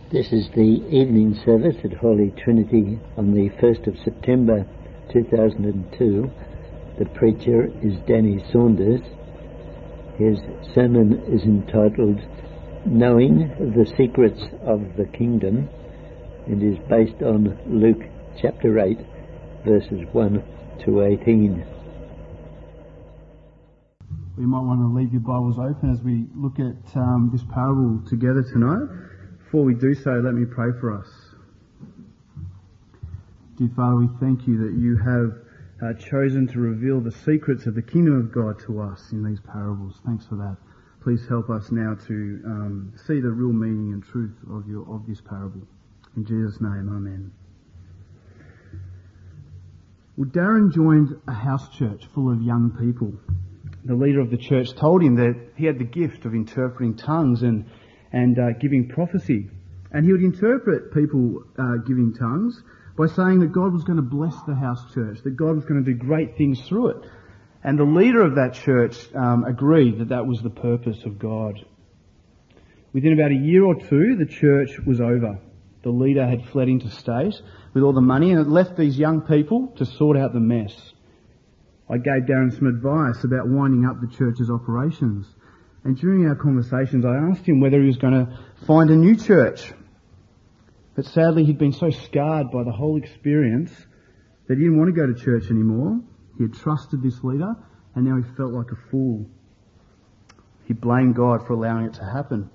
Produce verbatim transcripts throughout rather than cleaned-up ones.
This is the evening service at Holy Trinity on the first of September two thousand two. The preacher is Danny Saunders. His sermon is entitled Knowing the Secrets of the Kingdom and is based on Luke chapter eight verses one to eighteen. We might want to leave your Bibles open as we look at um, this parable together tonight. Before we do so, let me pray for us. Dear Father, we thank you that you have uh, chosen to reveal the secrets of the kingdom of God to us in these parables. Thanks for that. Please help us now to um, see the real meaning and truth of your of this parable. In Jesus' name, amen. Well, Darren joined a house church full of young people. The leader of the church told him that he had the gift of interpreting tongues and and uh, giving prophecy. And he would interpret people uh, giving tongues by saying that God was going to bless the house church, that God was going to do great things through it. And the leader of that church um, agreed that that was the purpose of God. Within about a year or two, the church was over. The leader had fled interstate with all the money and it left these young people to sort out the mess. I gave Darren some advice about winding up the church's operations. And during our conversations, I asked him whether he was going to find a new church. But sadly, he'd been so scarred by the whole experience that he didn't want to go to church anymore. He had trusted this leader, and now he felt like a fool. He blamed God for allowing it to happen.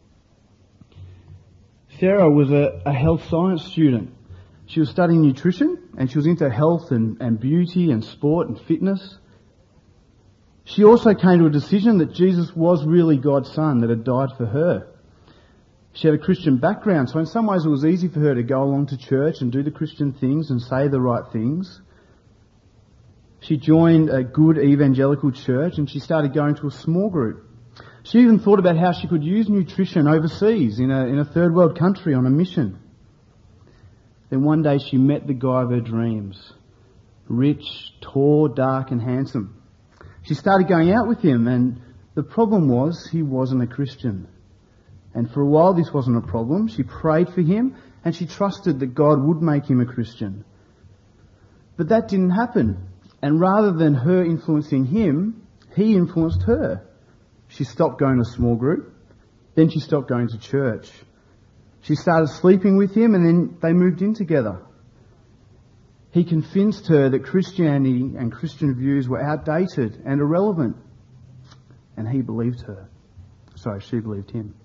Sarah was a, a health science student. She was studying nutrition, and she was into health and, and beauty and sport and fitness. She also came to a decision that Jesus was really God's son that had died for her. She had a Christian background, so in some ways it was easy for her to go along to church and do the Christian things and say the right things. She joined a good evangelical church and she started going to a small group. She even thought about how she could use nutrition overseas in a, in a third world country on a mission. Then one day she met the guy of her dreams. Rich, tall, dark and handsome. She started going out with him, and the problem was he wasn't a Christian. And for a while this wasn't a problem. She prayed for him and she trusted that God would make him a Christian. But that didn't happen. And rather than her influencing him, he influenced her. She stopped going to a small group. Then she stopped going to church. She started sleeping with him and then they moved in together. He convinced her that Christianity and Christian views were outdated and irrelevant. And he believed her. Sorry, she believed him.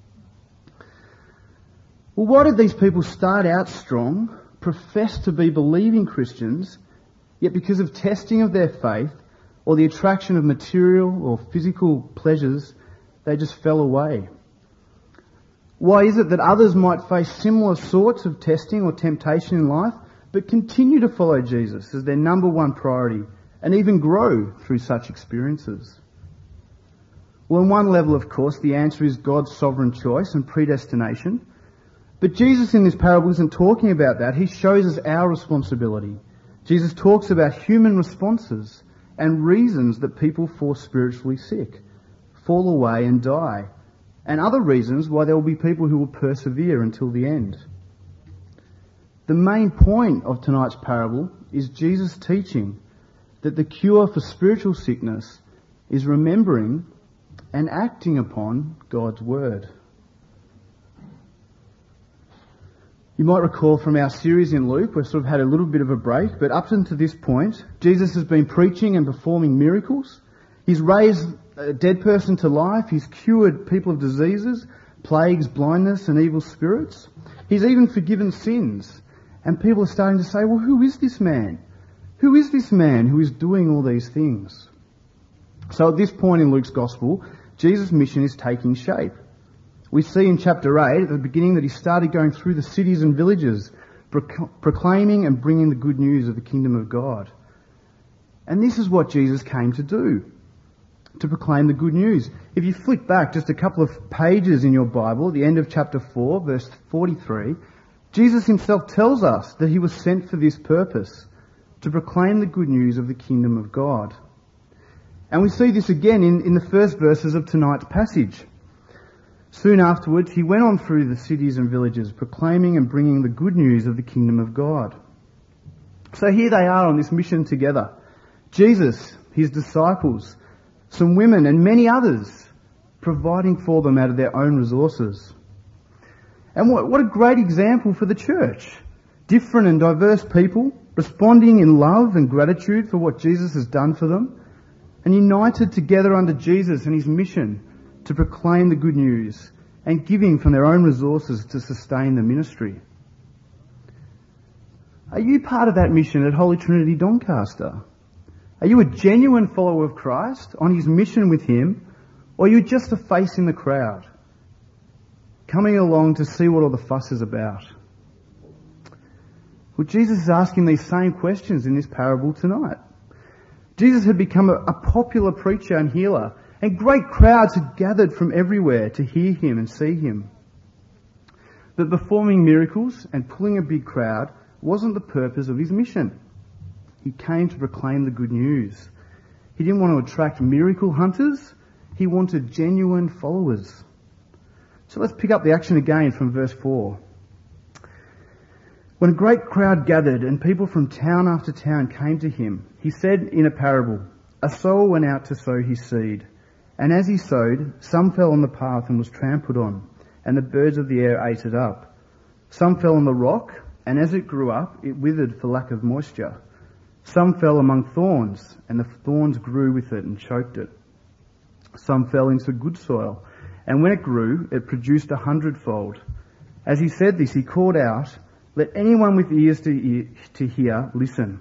Well, why did these people start out strong, profess to be believing Christians, yet because of testing of their faith or the attraction of material or physical pleasures, they just fell away? Why is it that others might face similar sorts of testing or temptation in life, but continue to follow Jesus as their number one priority and even grow through such experiences? Well, on one level, of course, the answer is God's sovereign choice and predestination. But Jesus in this parable isn't talking about that. He shows us our responsibility. Jesus talks about human responses and reasons that people fall spiritually sick, fall away and die, and other reasons why there will be people who will persevere until the end. The main point of tonight's parable is Jesus teaching that the cure for spiritual sickness is remembering and acting upon God's word. You might recall from our series in Luke, we've sort of had a little bit of a break, but up until this point, Jesus has been preaching and performing miracles. He's raised a dead person to life. He's cured people of diseases, plagues, blindness and evil spirits. He's even forgiven sins. And people are starting to say, well, who is this man? Who is this man who is doing all these things? So at this point in Luke's Gospel, Jesus' mission is taking shape. We see in chapter eight at the beginning that he started going through the cities and villages, proc- proclaiming and bringing the good news of the kingdom of God. And this is what Jesus came to do, to proclaim the good news. If you flick back just a couple of pages in your Bible, the end of chapter four, verse forty-three, Jesus himself tells us that he was sent for this purpose, to proclaim the good news of the kingdom of God. And we see this again in, in the first verses of tonight's passage. Soon afterwards, he went on through the cities and villages, proclaiming and bringing the good news of the kingdom of God. So here they are on this mission together. Jesus, his disciples, some women and many others, providing for them out of their own resources. And what, what a great example for the church. Different and diverse people, responding in love and gratitude for what Jesus has done for them, and united together under Jesus and his mission to proclaim the good news and giving from their own resources to sustain the ministry. Are you part of that mission at Holy Trinity Doncaster? Are you a genuine follower of Christ on his mission with him, or are you just a face in the crowd, coming along to see what all the fuss is about? Well, Jesus is asking these same questions in this parable tonight. Jesus had become a, a popular preacher and healer, and great crowds had gathered from everywhere to hear him and see him. But performing miracles and pulling a big crowd wasn't the purpose of his mission. He came to proclaim the good news. He didn't want to attract miracle hunters. He wanted genuine followers. So let's pick up the action again from verse four. When a great crowd gathered and people from town after town came to him, he said in a parable, "A sower went out to sow his seed. And as he sowed, some fell on the path and was trampled on, and the birds of the air ate it up. Some fell on the rock, and as it grew up, it withered for lack of moisture. Some fell among thorns, and the thorns grew with it and choked it. Some fell into good soil, and when it grew, it produced a hundredfold." As he said this, he called out, "Let anyone with ears to, ear, to hear listen."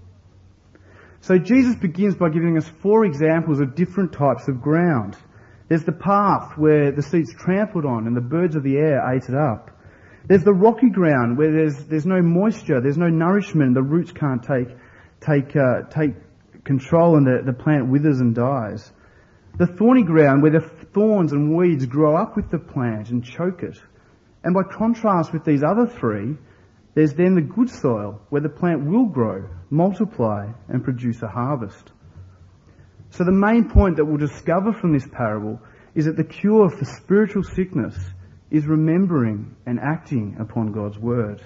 So Jesus begins by giving us four examples of different types of ground. There's the path where the seed's trampled on and the birds of the air ate it up. There's the rocky ground where there's there's no moisture, there's no nourishment, the roots can't take take uh, take control and the, the plant withers and dies. The thorny ground where the thorns and weeds grow up with the plant and choke it. And by contrast with these other three, there's then the good soil where the plant will grow, multiply and produce a harvest. So the main point that we'll discover from this parable is that the cure for spiritual sickness is remembering and acting upon God's word.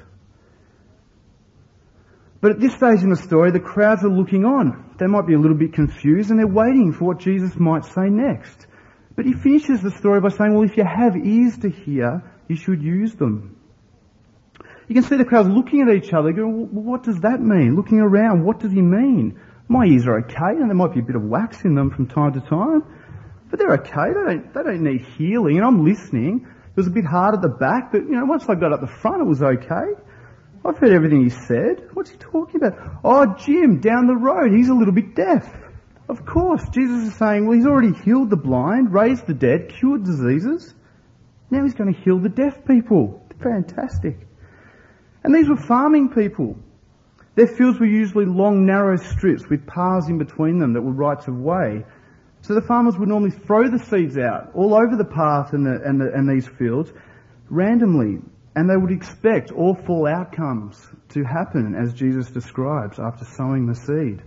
But at this stage in the story, the crowds are looking on. They might be a little bit confused and they're waiting for what Jesus might say next. But he finishes the story by saying, well, if you have ears to hear, you should use them. You can see the crowds looking at each other, going, well, what does that mean? Looking around, what does he mean? My ears are okay, and there might be a bit of wax in them from time to time, but they're okay. They don't, they don't need healing, and I'm listening. It was a bit hard at the back, but, you know, once I got up the front, it was okay. I've heard everything he said. What's he talking about? Oh, Jim, down the road, he's a little bit deaf. Of course, Jesus is saying, well, he's already healed the blind, raised the dead, cured diseases. Now he's going to heal the deaf people. Fantastic. And these were farming people. Their fields were usually long, narrow strips with paths in between them that were rights of way. So the farmers would normally throw the seeds out all over the path and, the, and, the, and these fields randomly. And they would expect awful outcomes to happen as Jesus describes after sowing the seed.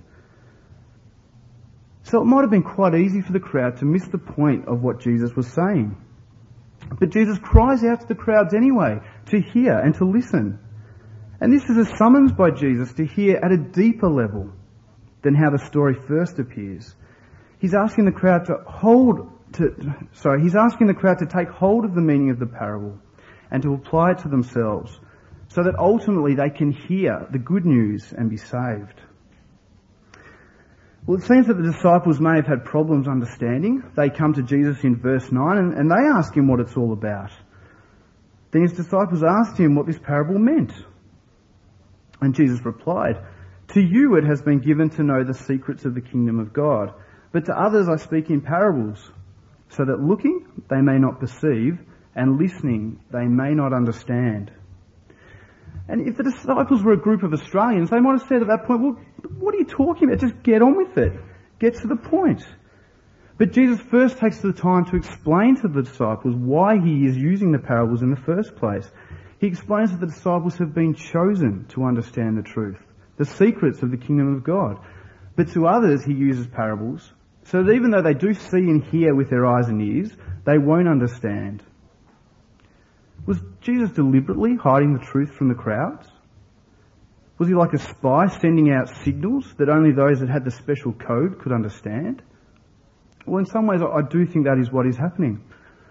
So it might have been quite easy for the crowd to miss the point of what Jesus was saying. But Jesus cries out to the crowds anyway to hear and to listen. And this is a summons by Jesus to hear at a deeper level than how the story first appears. He's asking the crowd to hold to, sorry, he's asking the crowd to take hold of the meaning of the parable and to apply it to themselves so that ultimately they can hear the good news and be saved. Well, it seems that the disciples may have had problems understanding. They come to Jesus in verse nine and, and they ask him what it's all about. Then his disciples asked him what this parable meant. And Jesus replied, "To you it has been given to know the secrets of the kingdom of God, but to others I speak in parables, so that looking they may not perceive, and listening they may not understand." And if the disciples were a group of Australians, they might have said at that point, well, what are you talking about? Just get on with it. Get to the point. But Jesus first takes the time to explain to the disciples why he is using the parables in the first place. He explains that the disciples have been chosen to understand the truth, the secrets of the kingdom of God. But to others he uses parables, so that even though they do see and hear with their eyes and ears, they won't understand. Was Jesus deliberately hiding the truth from the crowds? Was he like a spy sending out signals that only those that had the special code could understand? Well, in some ways, I do think that is what is happening.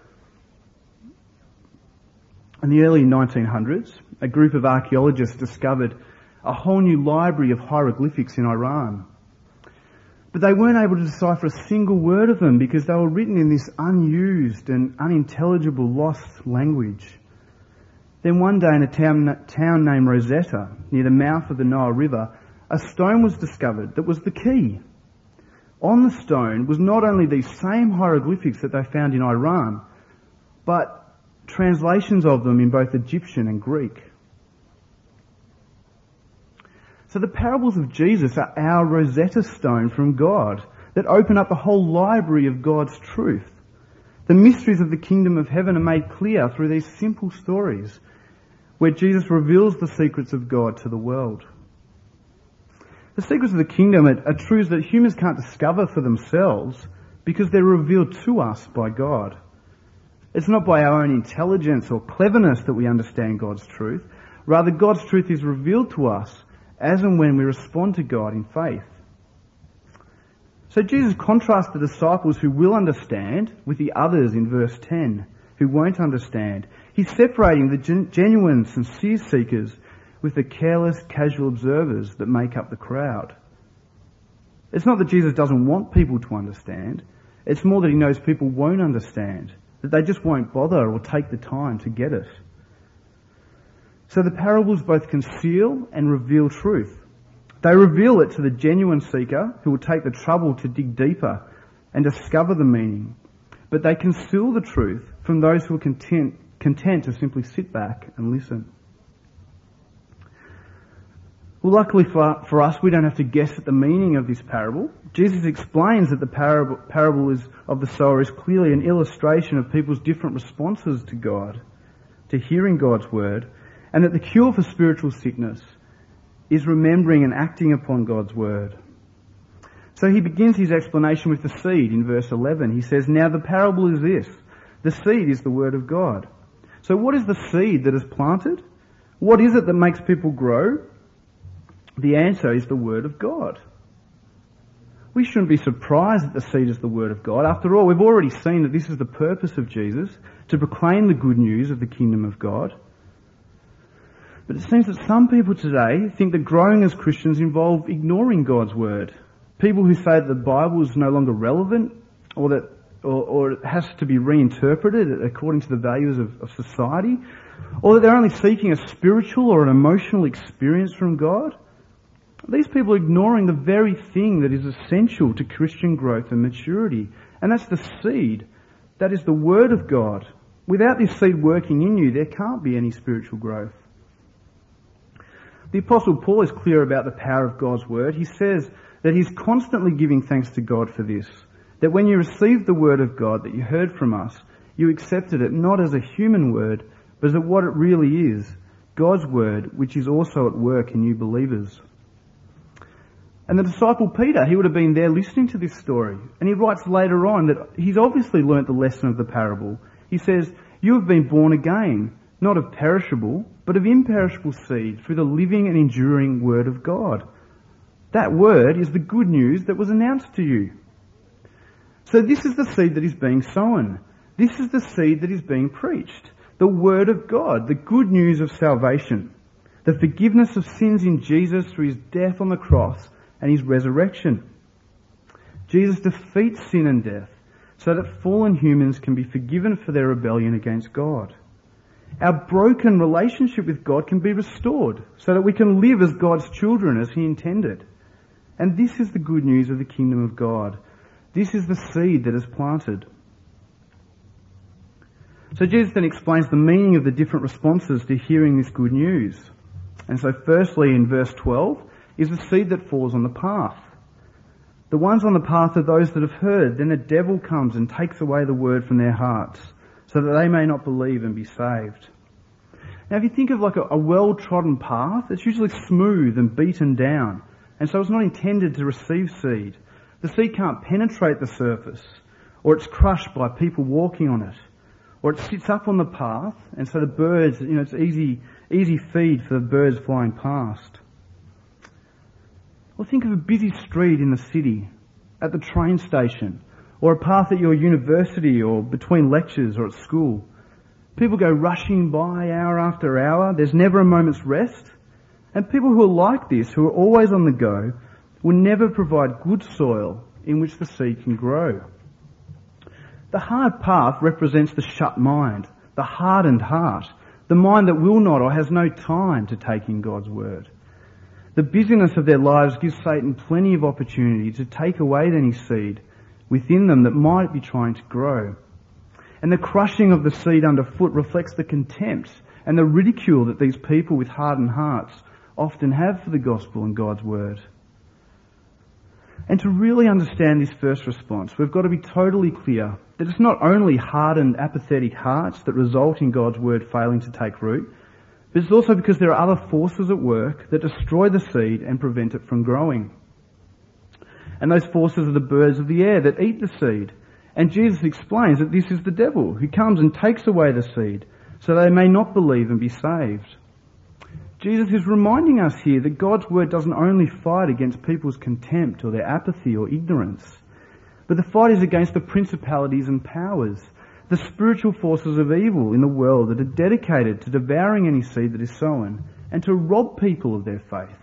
In the early nineteen hundreds, a group of archaeologists discovered a whole new library of hieroglyphics in Iran. But they weren't able to decipher a single word of them because they were written in this unused and unintelligible lost language. Then one day in a town, town named Rosetta, near the mouth of the Nile River, a stone was discovered that was the key. On the stone was not only these same hieroglyphics that they found in Iran, but translations of them in both Egyptian and Greek. So the parables of Jesus are our Rosetta Stone from God that open up a whole library of God's truth. The mysteries of the kingdom of heaven are made clear through these simple stories where Jesus reveals the secrets of God to the world. The secrets of the kingdom are, are truths that humans can't discover for themselves because they're revealed to us by God. It's not by our own intelligence or cleverness that we understand God's truth. Rather, God's truth is revealed to us as and when we respond to God in faith. So Jesus contrasts the disciples who will understand with the others in verse ten who won't understand. He's separating the gen- genuine, sincere seekers with the careless, casual observers that make up the crowd. It's not that Jesus doesn't want people to understand. It's more that he knows people won't understand, that they just won't bother or take the time to get it. So the parables both conceal and reveal truth. They reveal it to the genuine seeker who will take the trouble to dig deeper and discover the meaning. But they conceal the truth from those who are content, content to simply sit back and listen. Well, luckily for, for us, we don't have to guess at the meaning of this parable. Jesus explains that the parable, parable is, of the sower is clearly an illustration of people's different responses to God, to hearing God's word, and that the cure for spiritual sickness is remembering and acting upon God's word. So he begins his explanation with the seed in verse eleven. He says, "Now the parable is this. The seed is the word of God." So what is the seed that is planted? What is it that makes people grow? The answer is the word of God. We shouldn't be surprised that the seed is the word of God. After all, we've already seen that this is the purpose of Jesus, to proclaim the good news of the kingdom of God. But it seems that some people today think that growing as Christians involve ignoring God's word. People who say that the Bible is no longer relevant, or that or, or it has to be reinterpreted according to the values of, of society, or that they're only seeking a spiritual or an emotional experience from God. These people are ignoring the very thing that is essential to Christian growth and maturity, and that's the seed. That is the word of God. Without this seed working in you, there can't be any spiritual growth. The Apostle Paul is clear about the power of God's word. He says that he's constantly giving thanks to God for this, that when you received the word of God that you heard from us, you accepted it not as a human word, but as what it really is, God's word, which is also at work in you believers. And the disciple Peter, he would have been there listening to this story. And he writes later on that he's obviously learnt the lesson of the parable. He says, "You have been born again, not of perishable, but of imperishable seed, through the living and enduring word of God." That word is the good news that was announced to you. So this is the seed that is being sown. This is the seed that is being preached. The word of God, the good news of salvation. The forgiveness of sins in Jesus through his death on the cross and his resurrection. Jesus defeats sin and death so that fallen humans can be forgiven for their rebellion against God. Our broken relationship with God can be restored so that we can live as God's children as he intended. And this is the good news of the kingdom of God. This is the seed that is planted. So Jesus then explains the meaning of the different responses to hearing this good news. And so firstly in verse twelve is the seed that falls on the path. The ones on the path are those that have heard. Then the devil comes and takes away the word from their hearts, so that they may not believe and be saved. Now if you think of like a, a well-trodden path, it's usually smooth and beaten down, and so it's not intended to receive seed. The seed can't penetrate the surface, or it's crushed by people walking on it. or it sits up on the path, and so the birds, you know, it's easy, easy feed for the birds flying past. Or think of a busy street in the city, at the train station, or a path at your university, or between lectures or at school. People go rushing by hour after hour. There's never a moment's rest. And people who are like this, who are always on the go, will never provide good soil in which the seed can grow. The hard path represents the shut mind, the hardened heart, the mind that will not or has no time to take in God's word. The busyness of their lives gives Satan plenty of opportunity to take away any seed within them that might be trying to grow. And the crushing of the seed underfoot reflects the contempt and the ridicule that these people with hardened hearts often have for the gospel and God's word. And to really understand this first response, we've got to be totally clear that it's not only hardened, apathetic hearts that result in God's word failing to take root, but it's also because there are other forces at work that destroy the seed and prevent it from growing. And those forces are the birds of the air that eat the seed. And Jesus explains that this is the devil who comes and takes away the seed so they may not believe and be saved. Jesus is reminding us here that God's word doesn't only fight against people's contempt or their apathy or ignorance, but the fight is against the principalities and powers, the spiritual forces of evil in the world that are dedicated to devouring any seed that is sown and to rob people of their faith.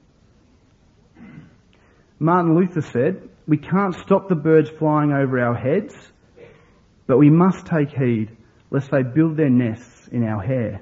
Martin Luther said, "We can't stop the birds flying over our heads, but we must take heed lest they build their nests in our hair."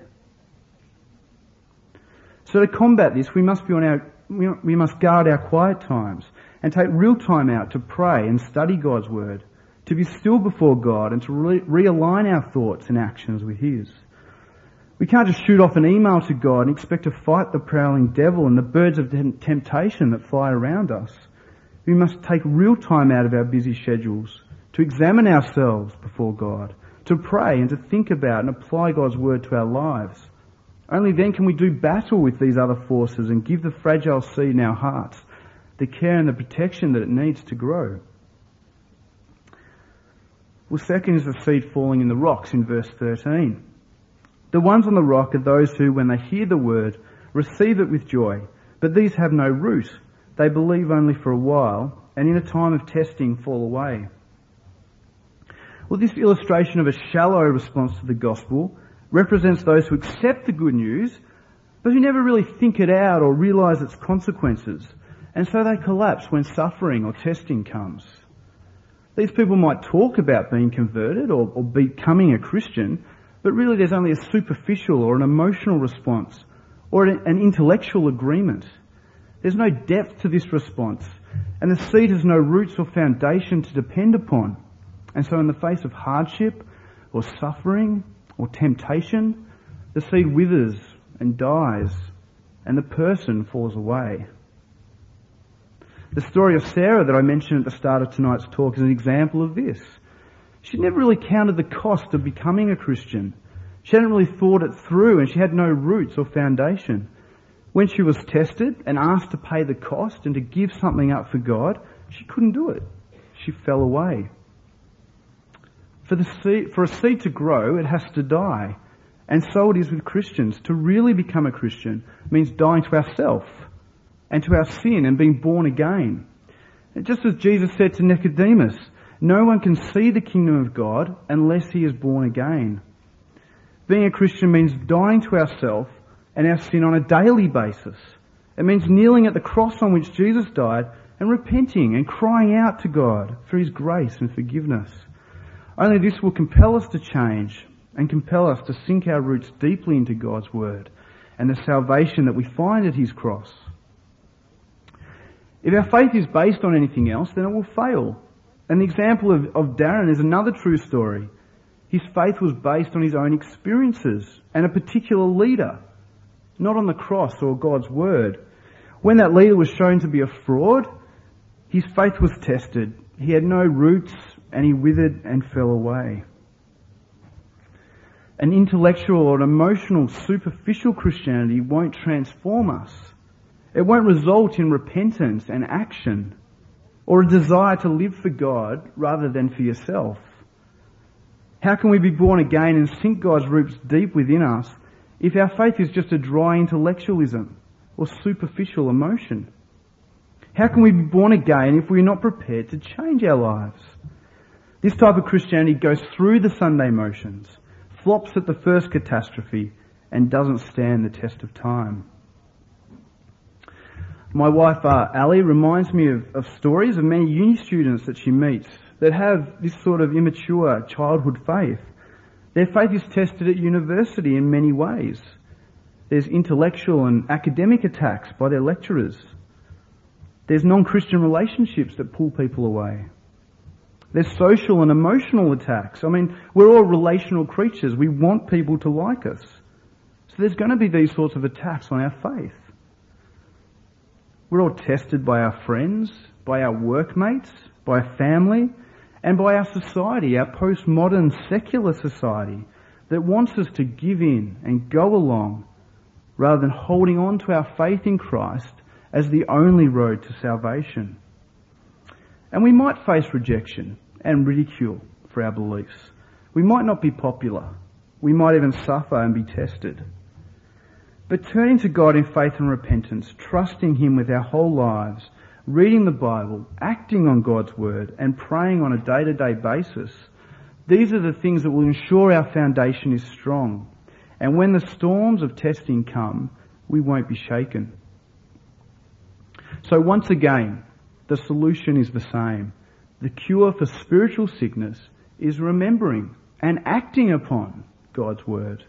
So to combat this, we must be on our, we must guard our quiet times and take real time out to pray and study God's word, to be still before God and to re- realign our thoughts and actions with His. We can't just shoot off an email to God and expect to fight the prowling devil and the birds of temptation that fly around us. We must take real time out of our busy schedules to examine ourselves before God, to pray and to think about and apply God's word to our lives. Only then can we do battle with these other forces and give the fragile seed in our hearts the care and the protection that it needs to grow. Well, second is the seed falling in the rocks in verse thirteen. The ones on the rock are those who, when they hear the word, receive it with joy, but these have no root. They believe only for a while, and in a time of testing fall away. Well, this illustration of a shallow response to the gospel represents those who accept the good news, but who never really think it out or realise its consequences, and so they collapse when suffering or testing comes. These people might talk about being converted or, or becoming a Christian, but really there's only a superficial or an emotional response or an, an intellectual agreement. There's no depth to this response, and the seed has no roots or foundation to depend upon. And so in the face of hardship or suffering or temptation, the seed withers and dies, and the person falls away. The story of Sarah that I mentioned at the start of tonight's talk is an example of this. She never really counted the cost of becoming a Christian. She hadn't really thought it through, and she had no roots or foundation. When she was tested and asked to pay the cost and to give something up for God, she couldn't do it. She fell away. For the seed, for a seed to grow, it has to die. And so it is with Christians. To really become a Christian means dying to ourself and to our sin and being born again. And just as Jesus said to Nicodemus, no one can see the kingdom of God unless he is born again. Being a Christian means dying to ourself and our sin on a daily basis. It means kneeling at the cross on which Jesus died and repenting and crying out to God for His grace and forgiveness. Only this will compel us to change and compel us to sink our roots deeply into God's word and the salvation that we find at His cross. If our faith is based on anything else, then it will fail. And the example of, of Darren is another true story. His faith was based on his own experiences and a particular leader, not on the cross or God's word. When that leader was shown to be a fraud, his faith was tested. He had no roots and he withered and fell away. An intellectual or an emotional, superficial Christianity won't transform us. It won't result in repentance and action or a desire to live for God rather than for yourself. How can we be born again and sink God's roots deep within us if our faith is just a dry intellectualism or superficial emotion? How can we be born again if we're not prepared to change our lives? This type of Christianity goes through the Sunday motions, flops at the first catastrophe, and doesn't stand the test of time. My wife, uh, Ali, reminds me of, of stories of many uni students that she meets that have this sort of immature childhood faith. Their faith is tested at university in many ways. There's intellectual and academic attacks by their lecturers. There's non-Christian relationships that pull people away. There's social and emotional attacks. I mean, we're all relational creatures. We want people to like us. So there's going to be these sorts of attacks on our faith. We're all tested by our friends, by our workmates, by our family, and by our society, our postmodern secular society that wants us to give in and go along rather than holding on to our faith in Christ as the only road to salvation. And we might face rejection and ridicule for our beliefs. We might not be popular. We might even suffer and be tested. But turning to God in faith and repentance, trusting Him with our whole lives, reading the Bible, acting on God's Word, and praying on a day-to-day basis, these are the things that will ensure our foundation is strong. And when the storms of testing come, we won't be shaken. So once again, the solution is the same. The cure for spiritual sickness is remembering and acting upon God's Word.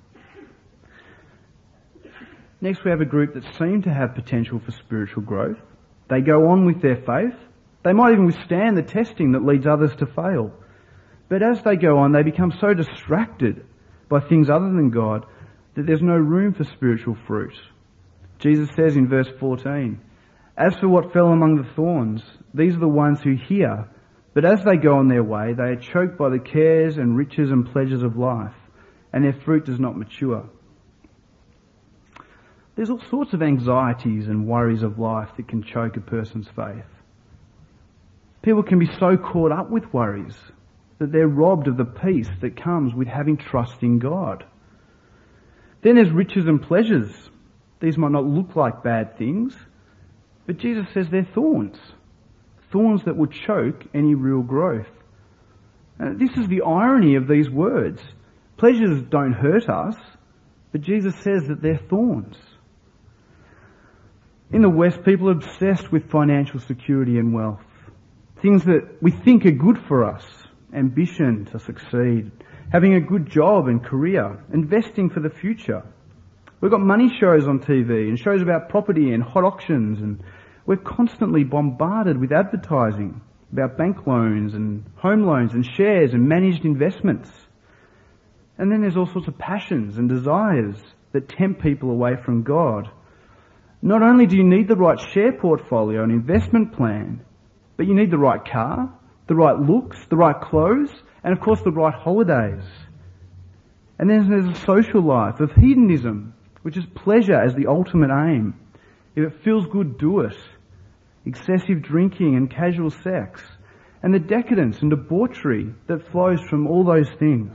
Next, we have a group that seem to have potential for spiritual growth. They go on with their faith. They might even withstand the testing that leads others to fail. But as they go on, they become so distracted by things other than God that there's no room for spiritual fruit. Jesus says in verse fourteen, "As for what fell among the thorns, these are the ones who hear, but as they go on their way, they are choked by the cares and riches and pleasures of life, and their fruit does not mature." There's all sorts of anxieties and worries of life that can choke a person's faith. People can be so caught up with worries that they're robbed of the peace that comes with having trust in God. Then there's riches and pleasures. These might not look like bad things, but Jesus says they're thorns. Thorns that will choke any real growth. Uh, this is the irony of these words. Pleasures don't hurt us, but Jesus says that they're thorns. In the West, people are obsessed with financial security and wealth. Things that we think are good for us. Ambition to succeed. Having a good job and career. Investing for the future. We've got money shows on T V and shows about property and hot auctions, and we're constantly bombarded with advertising about bank loans and home loans and shares and managed investments. And then there's all sorts of passions and desires that tempt people away from God. Not only do you need the right share portfolio and investment plan, but you need the right car, the right looks, the right clothes, and of course the right holidays. And then there's a social life of hedonism, which is pleasure as the ultimate aim. If it feels good, do it. Excessive drinking and casual sex, and the decadence and debauchery that flows from all those things.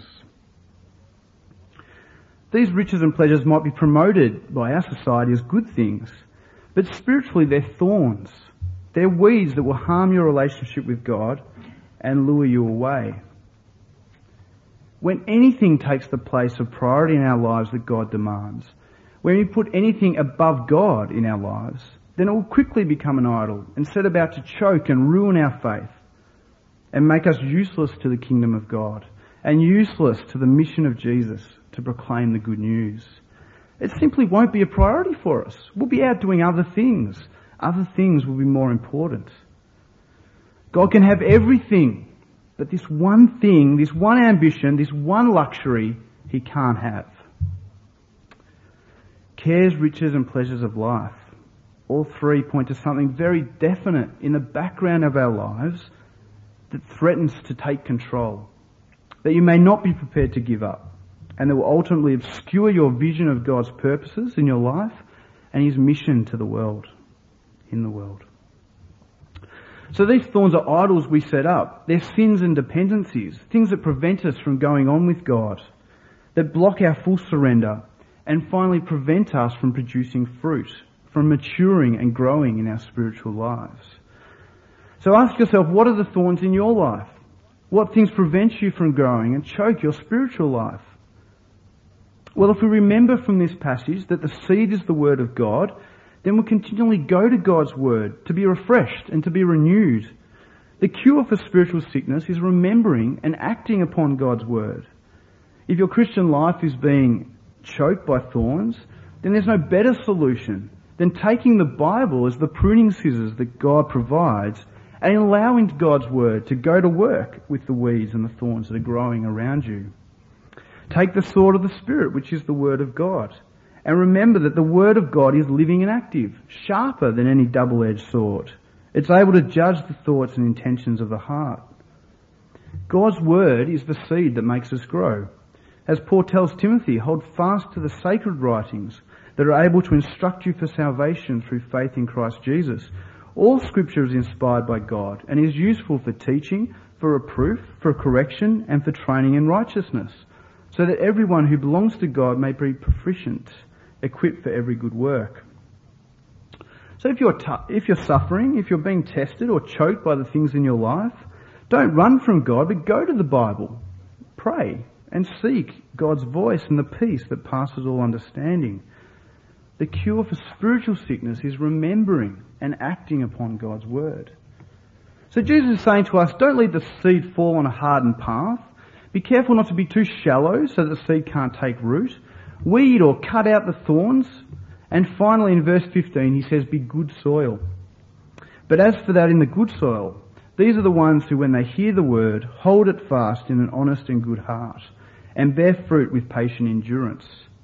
These riches and pleasures might be promoted by our society as good things, but spiritually they're thorns. They're weeds that will harm your relationship with God and lure you away. When anything takes the place of priority in our lives that God demands, when we put anything above God in our lives, then it will quickly become an idol and set about to choke and ruin our faith and make us useless to the kingdom of God and useless to the mission of Jesus to proclaim the good news. It simply won't be a priority for us. We'll be out doing other things. Other things will be more important. God can have everything, but this one thing, this one ambition, this one luxury, He can't have. Cares, riches and pleasures of life. All three point to something very definite in the background of our lives that threatens to take control, that you may not be prepared to give up, and that will ultimately obscure your vision of God's purposes in your life and His mission to the world, in the world. So these thorns are idols we set up. They're sins and dependencies, things that prevent us from going on with God, that block our full surrender, and finally prevent us from producing fruit, from maturing and growing in our spiritual lives. So ask yourself, what are the thorns in your life? What things prevent you from growing and choke your spiritual life? Well, if we remember from this passage that the seed is the Word of God, then we'll continually go to God's Word to be refreshed and to be renewed. The cure for spiritual sickness is remembering and acting upon God's Word. If your Christian life is being choked by thorns, then there's no better solution than taking the Bible as the pruning scissors that God provides and allowing God's Word to go to work with the weeds and the thorns that are growing around you. Take the sword of the Spirit, which is the Word of God, and remember that the Word of God is living and active, sharper than any double-edged sword. It's able to judge the thoughts and intentions of the heart. God's Word is the seed that makes us grow. As Paul tells Timothy, hold fast to the sacred writings that are able to instruct you for salvation through faith in Christ Jesus. All Scripture is inspired by God and is useful for teaching, for reproof, for correction, and for training in righteousness, so that everyone who belongs to God may be proficient, equipped for every good work. So if you're, t- if you're suffering, if you're being tested or choked by the things in your life, don't run from God, but go to the Bible. Pray and seek God's voice and the peace that passes all understanding. The cure for spiritual sickness is remembering and acting upon God's Word. So Jesus is saying to us, don't let the seed fall on a hardened path. Be careful not to be too shallow so that the seed can't take root. Weed or cut out the thorns. And finally in verse fifteen he says, be good soil. But as for that in the good soil, these are the ones who when they hear the word, hold it fast in an honest and good heart, and bear fruit with patient endurance.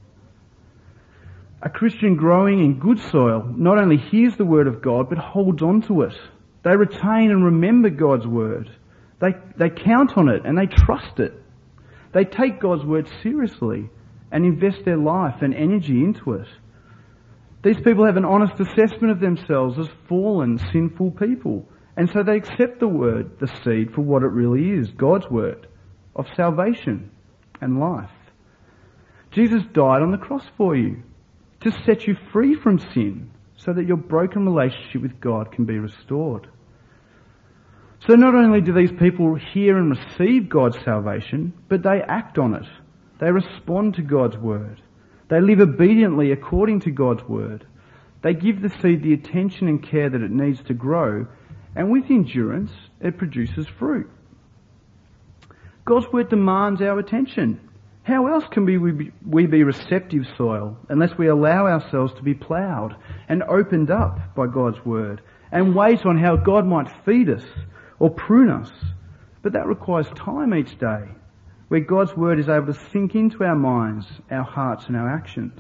A Christian growing in good soil not only hears the word of God, but holds on to it. They retain and remember God's word. They, they count on it and they trust it. They take God's word seriously and invest their life and energy into it. These people have an honest assessment of themselves as fallen, sinful people. And so they accept the word, the seed, for what it really is, God's word of salvation and life. Jesus died on the cross for you to set you free from sin so that your broken relationship with God can be restored. So not only do these people hear and receive God's salvation, but they act on it. They respond to God's word. They live obediently according to God's word. They give the seed the attention and care that it needs to grow, and with endurance, it produces fruit. God's word demands our attention. How else can we be, we be receptive soil unless we allow ourselves to be ploughed and opened up by God's word and wait on how God might feed us or prune us? But that requires time each day, where God's word is able to sink into our minds, our hearts and our actions.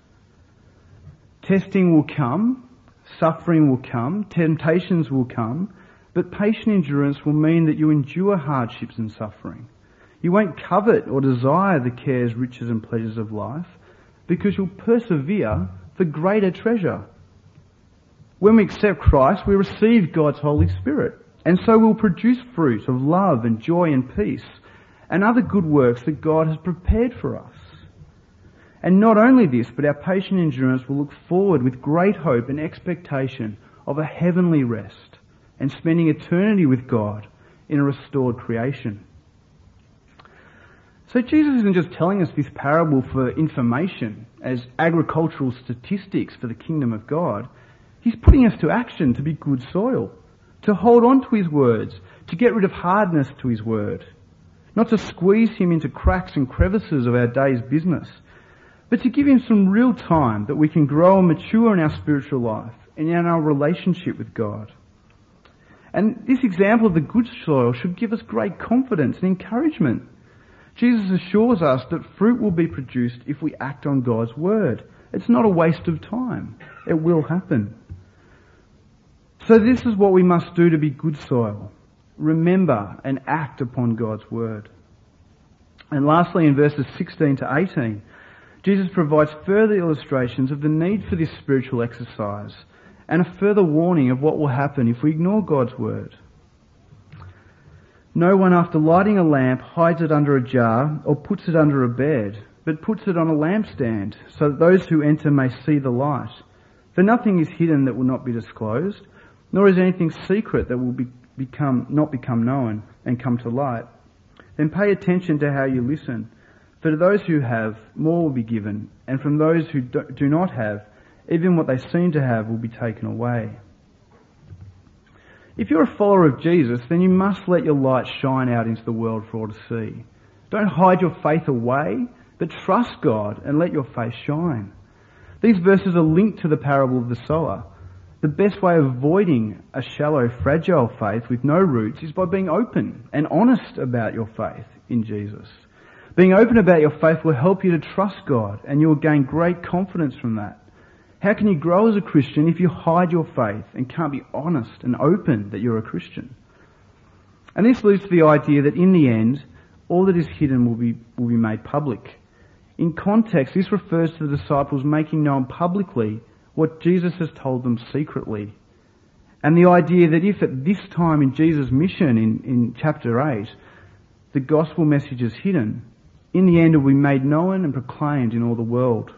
Testing will come, suffering will come, temptations will come, but patient endurance will mean that you endure hardships and suffering. You won't covet or desire the cares, riches and pleasures of life, because you'll persevere for greater treasure. When we accept Christ, we receive God's Holy Spirit, and so we'll produce fruit of love and joy and peace and other good works that God has prepared for us. And not only this, but our patient endurance will look forward with great hope and expectation of a heavenly rest and spending eternity with God in a restored creation. So Jesus isn't just telling us this parable for information as agricultural statistics for the kingdom of God. He's putting us to action to be good soil, to hold on to his words, to get rid of hardness to his word, not to squeeze him into cracks and crevices of our day's business, but to give him some real time that we can grow and mature in our spiritual life and in our relationship with God. And this example of the good soil should give us great confidence and encouragement. Jesus assures us that fruit will be produced if we act on God's word. It's not a waste of time. It will happen. So this is what we must do to be good soil. Remember and act upon God's word. And lastly, in verses sixteen to eighteen, Jesus provides further illustrations of the need for this spiritual exercise and a further warning of what will happen if we ignore God's word. No one, after lighting a lamp, hides it under a jar or puts it under a bed, but puts it on a lampstand, so that those who enter may see the light. For nothing is hidden that will not be disclosed, nor is anything secret that will be, become not become known and come to light. Then pay attention to how you listen. For to those who have, more will be given, and from those who do, do not have, even what they seem to have will be taken away. If you're a follower of Jesus, then you must let your light shine out into the world for all to see. Don't hide your faith away, but trust God and let your faith shine. These verses are linked to the parable of the sower. The best way of avoiding a shallow, fragile faith with no roots is by being open and honest about your faith in Jesus. Being open about your faith will help you to trust God, and you will gain great confidence from that. How can you grow as a Christian if you hide your faith and can't be honest and open that you're a Christian? And this leads to the idea that in the end, all that is hidden will be, will be made public. In context, this refers to the disciples making known publicly what Jesus has told them secretly. And the idea that if at this time in Jesus' mission in, in chapter eight, the gospel message is hidden, in the end it will be made known and proclaimed in all the world.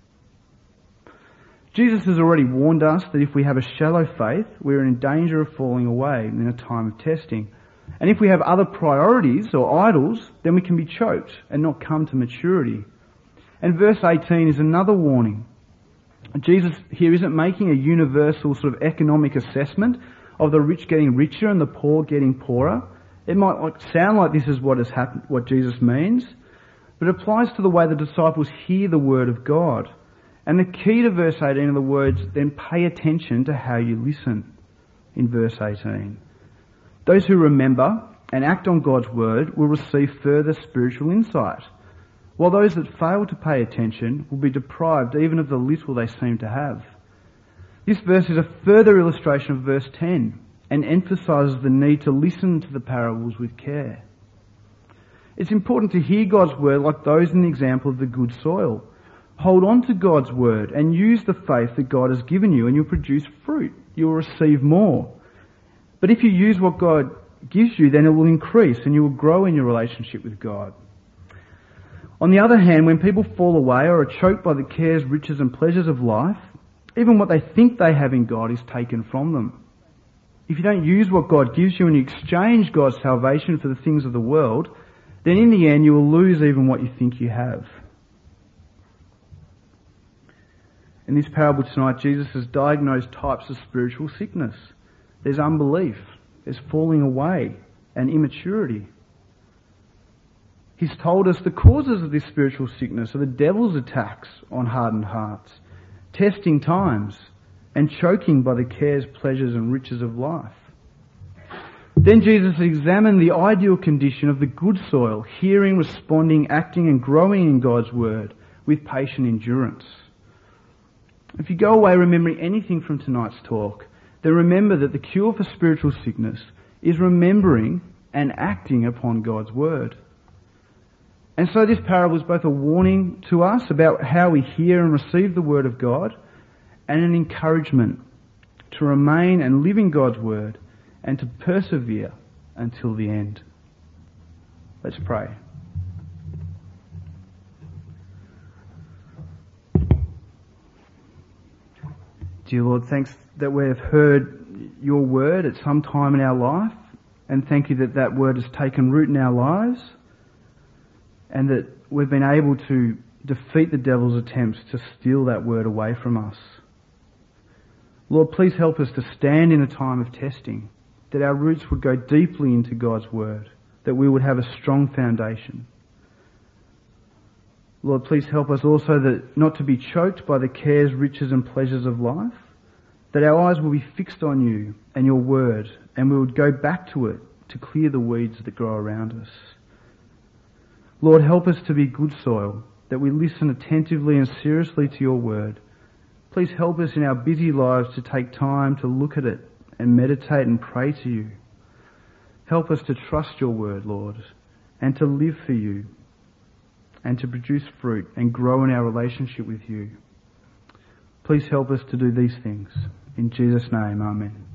Jesus has already warned us that if we have a shallow faith, we're in danger of falling away in a time of testing. And if we have other priorities or idols, then we can be choked and not come to maturity. And verse eighteen is another warning. Jesus here isn't making a universal sort of economic assessment of the rich getting richer and the poor getting poorer. It might like sound like this is what has happened, what Jesus means, but it applies to the way the disciples hear the word of God. And the key to verse eighteen are the words, then pay attention to how you listen, in verse eighteen. Those who remember and act on God's word will receive further spiritual insight, while those that fail to pay attention will be deprived even of the little they seem to have. This verse is a further illustration of verse ten and emphasises the need to listen to the parables with care. It's important to hear God's word like those in the example of the good soil. Hold on to God's word and use the faith that God has given you, and you'll produce fruit. You'll receive more. But if you use what God gives you, then it will increase and you will grow in your relationship with God. On the other hand, when people fall away or are choked by the cares, riches and pleasures of life, even what they think they have in God is taken from them. If you don't use what God gives you and you exchange God's salvation for the things of the world, then in the end you will lose even what you think you have. In this parable tonight, Jesus has diagnosed types of spiritual sickness. There's unbelief, there's falling away, and immaturity. He's told us the causes of this spiritual sickness are the devil's attacks on hardened hearts, testing times, and choking by the cares, pleasures, and riches of life. Then Jesus examined the ideal condition of the good soil, hearing, responding, acting, and growing in God's word with patient endurance. If you go away remembering anything from tonight's talk, then remember that the cure for spiritual sickness is remembering and acting upon God's word. And so this parable is both a warning to us about how we hear and receive the word of God, and an encouragement to remain and live in God's word and to persevere until the end. Let's pray. Dear Lord, thanks that we have heard your word at some time in our life, and thank you that that word has taken root in our lives, and that we've been able to defeat the devil's attempts to steal that word away from us. Lord, please help us to stand in a time of testing, that our roots would go deeply into God's word, that we would have a strong foundation. Lord, please help us also that not to be choked by the cares, riches and pleasures of life, that our eyes will be fixed on you and your word, and we would go back to it to clear the weeds that grow around us. Lord, help us to be good soil, that we listen attentively and seriously to your word. Please help us in our busy lives to take time to look at it and meditate and pray to you. Help us to trust your word, Lord, and to live for you, and to produce fruit and grow in our relationship with you. Please help us to do these things. In Jesus' name, amen.